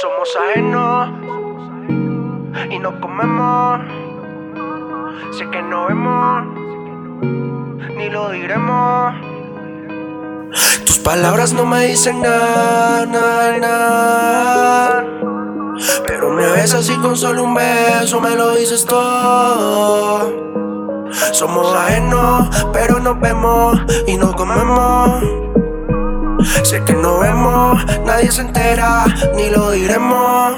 Somos ajenos y no comemos. Sé que no vemos, ni lo diremos. Tus palabras no me dicen nada, nada, nada. Pero me besas y con solo un beso me lo dices todo. Somos ajenos, pero nos vemos y no comemos. Sé que no vemos, nadie se entera, ni lo diremos.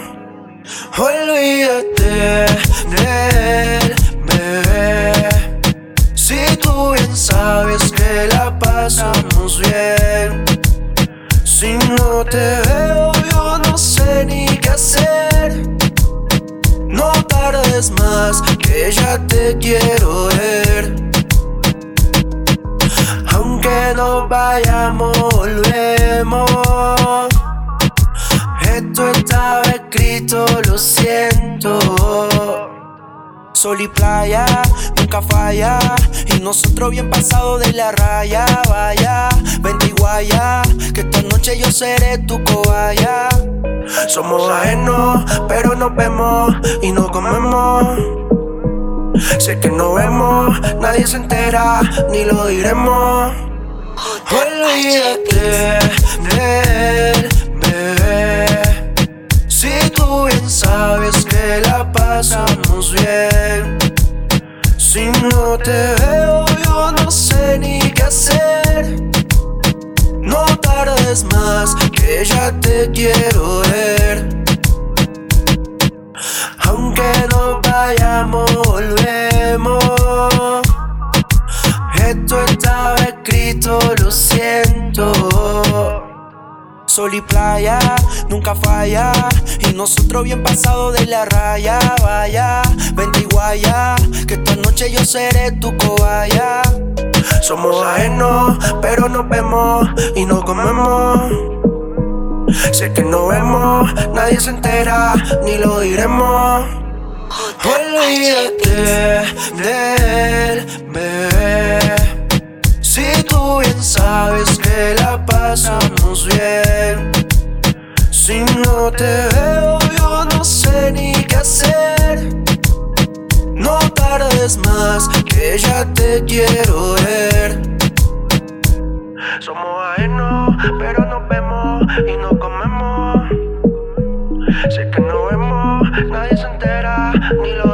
Olvídate de él, bebé. Si tú bien sabes que la pasamos bien. Si no te veo, yo no sé ni qué hacer. No tardes más, que ya te quiero ver. Aunque nos vayamos, volvemos. Esto estaba escrito, lo siento. Sol y playa, nunca falla. Y nosotros bien pasados de la raya. Vaya, vente y guaya, que esta noche yo seré tu cobaya. Somos ajenos, pero nos vemos y no comemos. Sé que no vemos, nadie se entera, ni lo diremos. Olvídate de él, bebé. Si tú bien sabes que la pasamos bien. Si no te veo, yo no sé ni qué hacer. No tardes más, que ya te quiero ver. Aunque nos vayamos, volvemos. Esto estaba escrito, lo siento. Sol y playa, nunca falla. Y nosotros bien pasados de la raya. Vaya, vente y guaya, que esta noche yo seré tu cobaya. Somos ajenos, pero nos vemos y no comemos. Sé que no vemos, nadie se entera, ni lo diremos. Olvídate de él, bebé. Si tú bien sabes que la pasamos bien. Si no te veo, yo no sé ni qué hacer. No tardes más, que ya te quiero ver. Somos ajenos, pero nos vemos y no comemos. Sé que no vemos, nadie se entera, ni lo